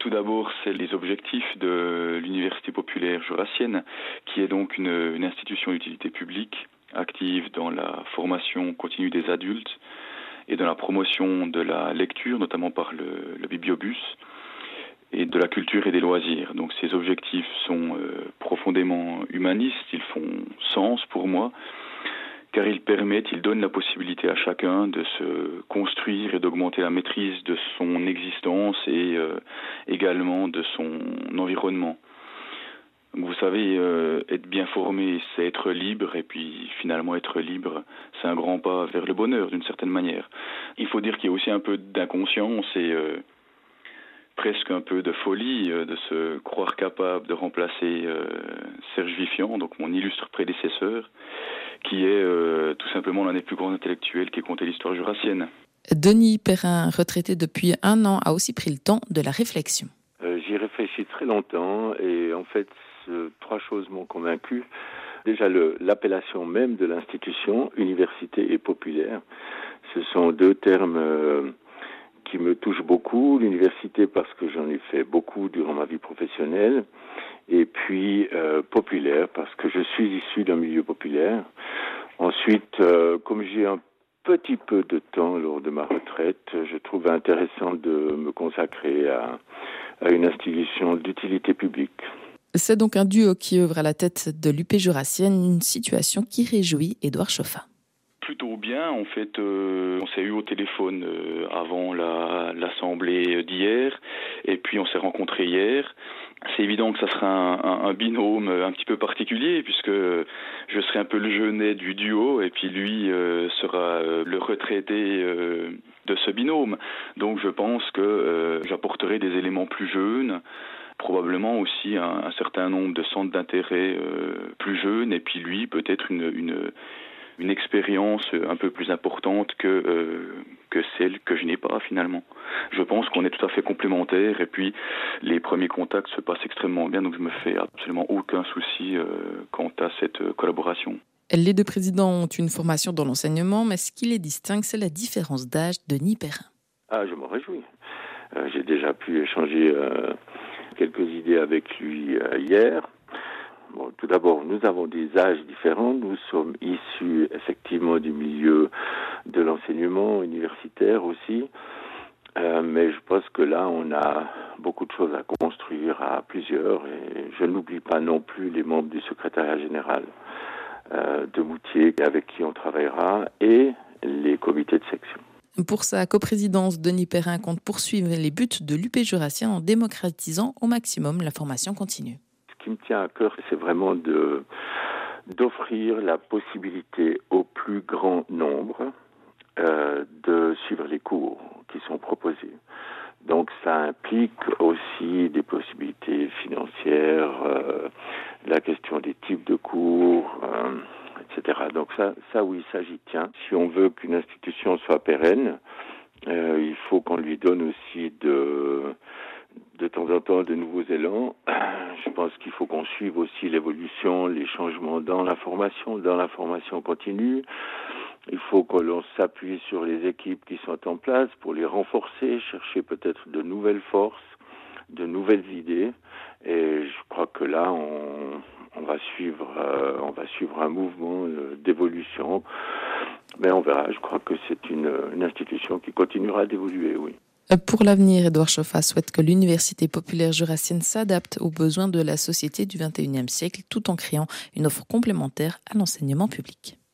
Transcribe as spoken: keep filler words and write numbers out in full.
Tout d'abord, c'est les objectifs de l'Université populaire jurassienne, qui est donc une, une institution d'utilité publique active dans la formation continue des adultes et dans la promotion de la lecture, notamment par le, le bibliobus, et de la culture et des loisirs. Donc ces objectifs sont euh, profondément humanistes, ils font sens pour moi, car ils permettent, ils donnent la possibilité à chacun de se construire et d'augmenter la maîtrise de son existence et euh, également de son environnement. Vous savez, euh, être bien formé, c'est être libre, et puis finalement être libre, c'est un grand pas vers le bonheur d'une certaine manière. Il faut dire qu'il y a aussi un peu d'inconscience et euh, presque un peu de folie euh, de se croire capable de remplacer euh, Serge Vifian, donc mon illustre prédécesseur, qui est euh, tout simplement l'un des plus grands intellectuels qui ait compté l'histoire jurassienne. Denis Perrin, retraité depuis un an, a aussi pris le temps de la réflexion. Euh, j'y réfléchis très longtemps et en fait, ce, trois choses m'ont convaincu. Déjà, le, l'appellation même de l'institution, université et populaire, ce sont deux termes euh, qui me touchent beaucoup. L'université parce que j'en ai fait beaucoup durant ma vie professionnelle. Et puis euh, populaire, parce que je suis issu d'un milieu populaire. Ensuite, euh, comme j'ai un petit peu de temps lors de ma retraite, je trouvais intéressant de me consacrer à, à une institution d'utilité publique. C'est donc un duo qui œuvre à la tête de l'U P jurassienne, une situation qui réjouit Édouard Choffat. Plutôt bien, en fait, euh, on s'est eu au téléphone euh, avant la, l'assemblée d'hier, et puis on s'est rencontrés hier. C'est évident que ça sera un, un, un binôme un petit peu particulier, puisque je serai un peu le jeunet du duo, et puis lui euh, sera euh, le retraité euh, de ce binôme. Donc je pense que euh, j'apporterai des éléments plus jeunes, probablement aussi un, un certain nombre de centres d'intérêt euh, plus jeunes, et puis lui peut-être une... une une expérience un peu plus importante que euh, que celle que je n'ai pas finalement. Je pense qu'on est tout à fait complémentaires et puis les premiers contacts se passent extrêmement bien, donc je me fais absolument aucun souci euh, quant à cette euh, collaboration. Les deux présidents ont une formation dans l'enseignement, mais ce qui les distingue, c'est la différence d'âge de Denis Perrin. Ah, je m'en réjouis. Euh, j'ai déjà pu échanger euh, quelques idées avec lui euh, hier. Bon, tout d'abord, nous avons des âges différents. Nous sommes issus effectivement du milieu de l'enseignement universitaire aussi. Euh, mais je pense que là, on a beaucoup de choses à construire à plusieurs. Et je n'oublie pas non plus les membres du secrétariat général euh, de Moutier avec qui on travaillera et les comités de section. Pour sa coprésidence, Denis Perrin compte poursuivre les buts de l'U P jurassien en démocratisant au maximum la formation continue. Ce qui me tient à cœur, c'est vraiment de, d'offrir la possibilité au plus grand nombre euh, de suivre les cours qui sont proposés. Donc ça implique aussi des possibilités financières, euh, la question des types de cours, euh, et cetera. Donc ça, ça oui, ça j'y tiens. Si on veut qu'une institution soit pérenne, euh, il faut qu'on lui donne aussi de... de temps en temps de nouveaux élans. Je pense qu'il faut qu'on suive aussi l'évolution, les changements dans la formation, dans la formation continue. Il faut que l'on s'appuie sur les équipes qui sont en place pour les renforcer, chercher peut-être de nouvelles forces, de nouvelles idées. Et je crois que là, on, on va suivre, euh, on va suivre un mouvement euh, d'évolution. Mais on verra. Je crois que c'est une, une institution qui continuera d'évoluer, oui. Pour l'avenir, Édouard Choffat souhaite que l'Université populaire jurassienne s'adapte aux besoins de la société du vingt et unième siècle tout en créant une offre complémentaire à l'enseignement public.